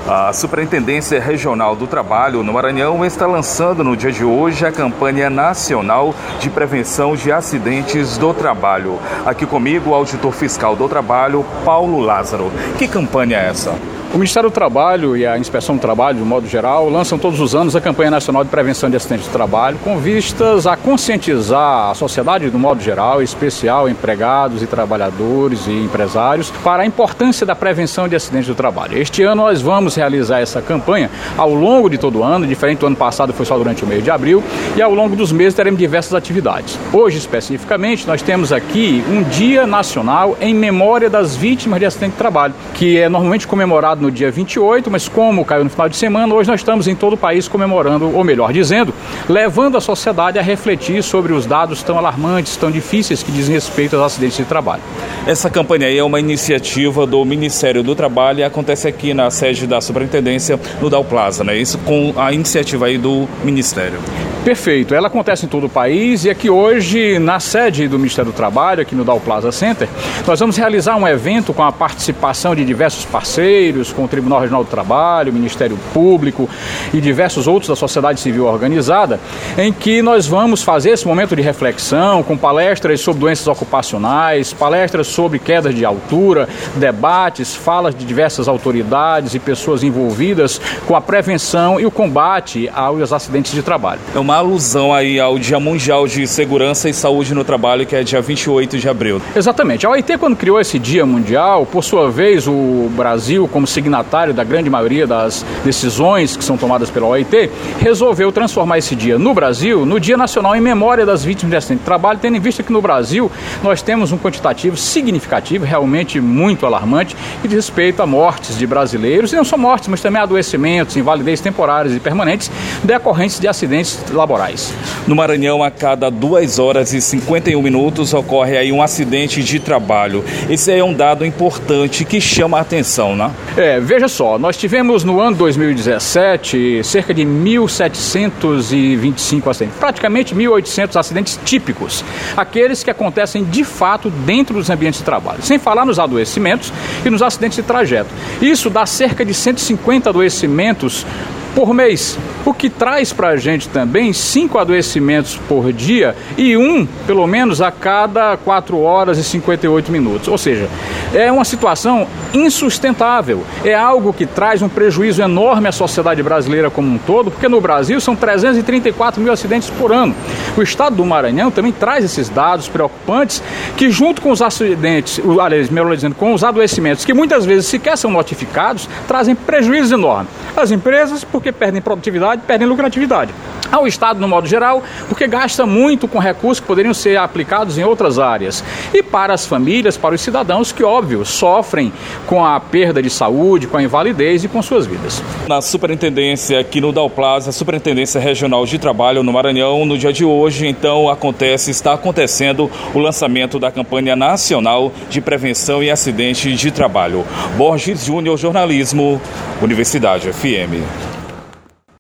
A Superintendência Regional do Trabalho no Maranhão está lançando no dia de hoje a campanha nacional de prevenção de acidentes do trabalho. Aqui comigo o auditor fiscal do trabalho, Paulo Lázaro. Que campanha é essa? O Ministério do Trabalho e a Inspeção do Trabalho, de modo geral, lançam todos os anos a campanha nacional de prevenção de acidentes de trabalho, com vistas a conscientizar a sociedade, do modo geral, em especial empregados e trabalhadores e empresários, para a importância da prevenção de acidentes do trabalho. Este ano nós vamos realizar essa campanha ao longo de todo o ano, diferente do ano passado, foi só durante o mês de abril, e ao longo dos meses teremos diversas atividades. Hoje, especificamente, nós temos aqui um Dia Nacional em memória das vítimas de acidente de trabalho, que é normalmente comemorado no dia 28, mas como caiu no final de semana, hoje nós estamos em todo o país comemorando, ou melhor dizendo, levando a sociedade a refletir sobre os dados tão alarmantes, tão difíceis que dizem respeito aos acidentes de trabalho. Essa campanha aí é uma iniciativa do Ministério do Trabalho e acontece aqui na sede da Superintendência no Dow Plaza, né? Isso com a iniciativa aí do Ministério. Perfeito. Ela acontece em todo o país e aqui hoje, na sede do Ministério do Trabalho, aqui no Dow Plaza Center, nós vamos realizar um evento com a participação de diversos parceiros, com o Tribunal Regional do Trabalho, o Ministério Público e diversos outros da sociedade civil organizada, em que nós vamos fazer esse momento de reflexão com palestras sobre doenças ocupacionais, palestras sobre quedas de altura, debates, falas de diversas autoridades e pessoas envolvidas com a prevenção e o combate aos acidentes de trabalho. É uma alusão aí ao Dia Mundial de Segurança e Saúde no Trabalho, que é dia 28 de abril. Exatamente. A OIT, quando criou esse Dia Mundial, por sua vez, o Brasil, como signatário da grande maioria das decisões que são tomadas pela OIT, resolveu transformar esse dia no Brasil no Dia Nacional em memória das vítimas de acidente de trabalho, tendo em vista que no Brasil nós temos um quantitativo significativo, realmente muito alarmante, que diz respeito a mortes de brasileiros, e não só mortes, mas também adoecimentos, invalidez temporárias e permanentes decorrentes de acidentes laborais. No Maranhão, a cada 2 horas e 51 minutos ocorre aí um acidente de trabalho. Esse é um dado importante que chama a atenção, né? Veja só, nós tivemos no ano 2017 cerca de 1.725 acidentes, praticamente 1.800 acidentes típicos, aqueles que acontecem de fato dentro dos ambientes de trabalho, sem falar nos adoecimentos e nos acidentes de trajeto. Isso dá cerca de 150 adoecimentos por mês, o que traz para a gente também 5 adoecimentos por dia e pelo menos, a cada 4 horas e 58 minutos. Ou seja, é uma situação insustentável. É algo que traz um prejuízo enorme à sociedade brasileira como um todo, porque no Brasil são 334 mil acidentes por ano. O estado do Maranhão também traz esses dados preocupantes que, junto com os acidentes, melhor dizendo, com os adoecimentos, que muitas vezes sequer são notificados, trazem prejuízos enormes. As empresas, porque perdem produtividade, perdem lucratividade. Ao Estado, no modo geral, porque gasta muito com recursos que poderiam ser aplicados em outras áreas. E para as famílias, para os cidadãos que, óbvio, sofrem com a perda de saúde, com a invalidez e com suas vidas. Na Superintendência, aqui no Dow Plaza, Superintendência Regional de Trabalho no Maranhão, no dia de hoje, então, está acontecendo o lançamento da campanha nacional de prevenção e acidente de trabalho. Borges Júnior, jornalismo, Universidade FM.